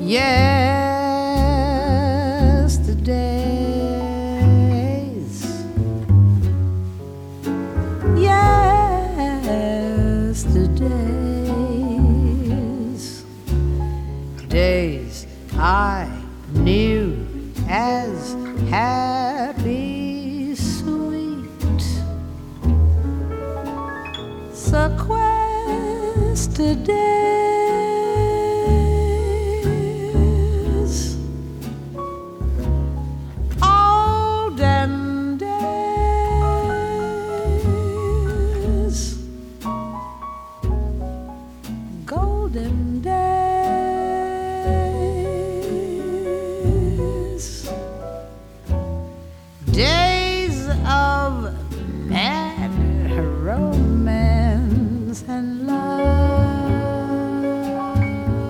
Yesterdays, yesterdays, days I knew as happy, sweet, sequestered days, olden days, golden days, days of mad romance and love.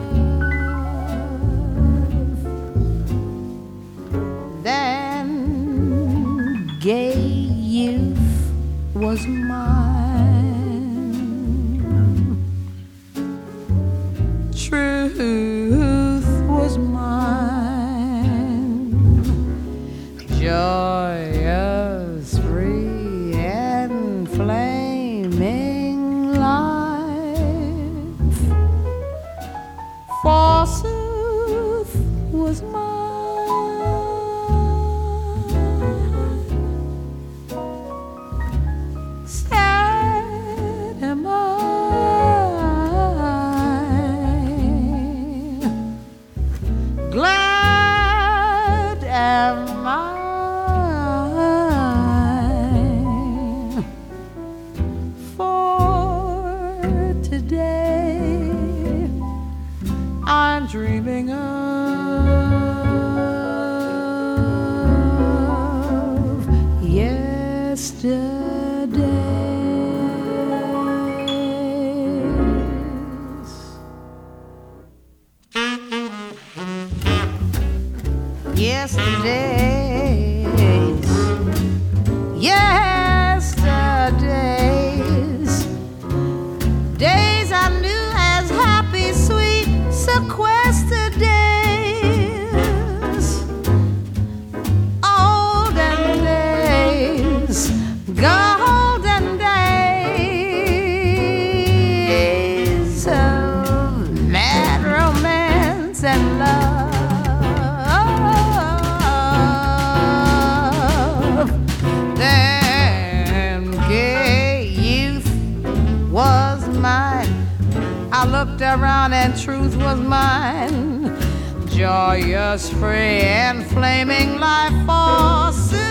Then gay youth was mine, truth was mine, joyous, free, and flaming life, forsooth, was mine. Sad am I, glad am I, for today I'm dreaming of yesterdays, yesterdays, days I knew as happy, sweet, sequestered days, olden days, golden days of mad romance and love. I looked around and truth was mine, joyous, free, and flaming life forsooth.